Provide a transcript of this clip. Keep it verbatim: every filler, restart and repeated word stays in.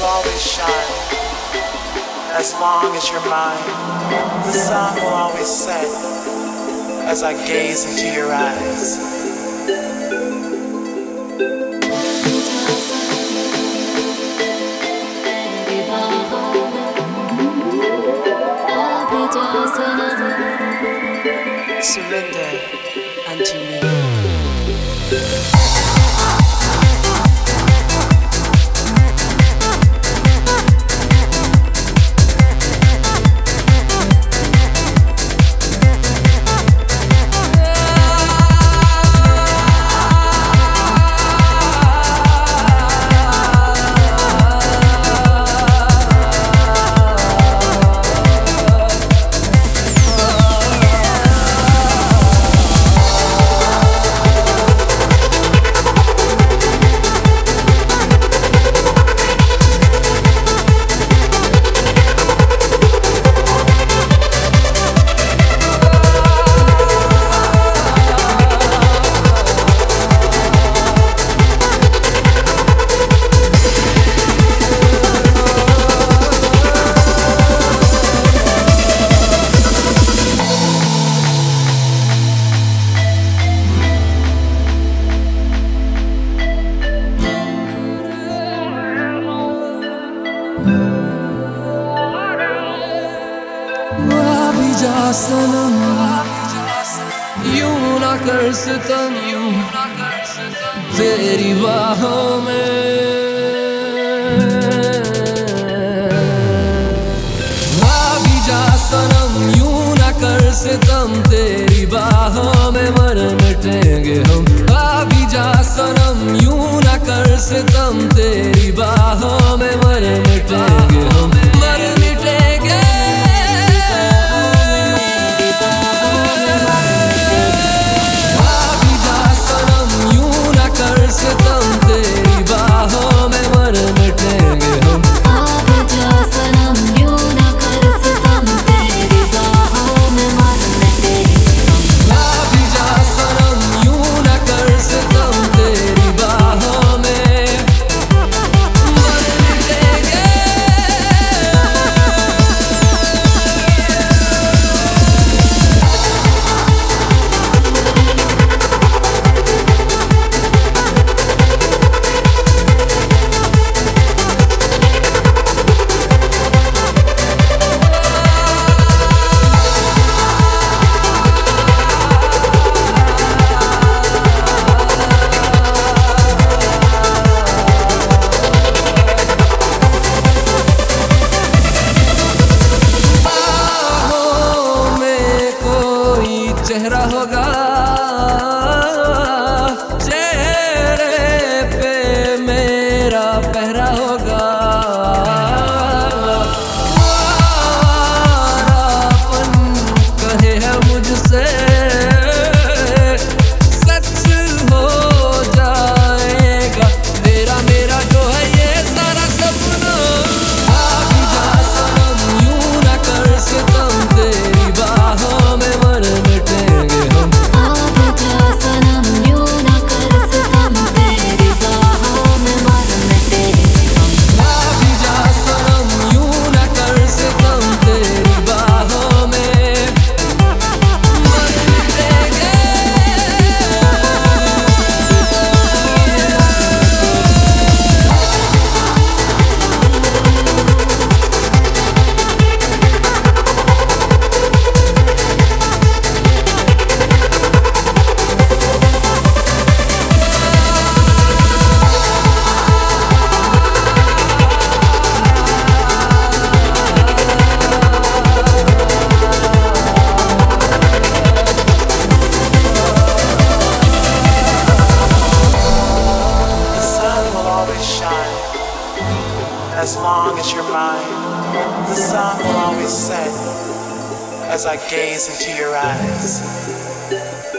always shine. As long as you're mine, the sun will always set as I gaze into your eyes. Surrender unto me. सनम यूं ना कर सितम तेरी बाहों में आ भी जा सनम यूं ना कर सितम तेरी बाहों में मर मिटेंगे हम आ भी जा सनम यूं ना कर सितम तेरी बाहों में मर मिटेंगे हम मर मिटेंगे सितम तेरी बाहों में मर मिटेंगे हम आ भी जा सनम यूं ना कर सितम तेरी बाहों में मर मिटेंगे हम आ भी जा सनम यूं ना कर सितम तेरी बाहों में मर मिटेंगे चेहरा होगा चेहरे पे मेरा पहरा होगा अपन कहे है मुझसे सच हो जाएगा तेरा मेरा जो है ये सारा सपना आ भी जा सनम यूं ना कर सितम तेरी बाहों में मर मिटेंगे हम आ भी जा सनम यूं ना कर सितम तेरी बाहों में मर मिटेंगे हम आ भी जा सनम यूं ना कर सितम तेरी बाहों में मर मिटेंगे As long as you're mine, the sun will always set as I gaze into your eyes.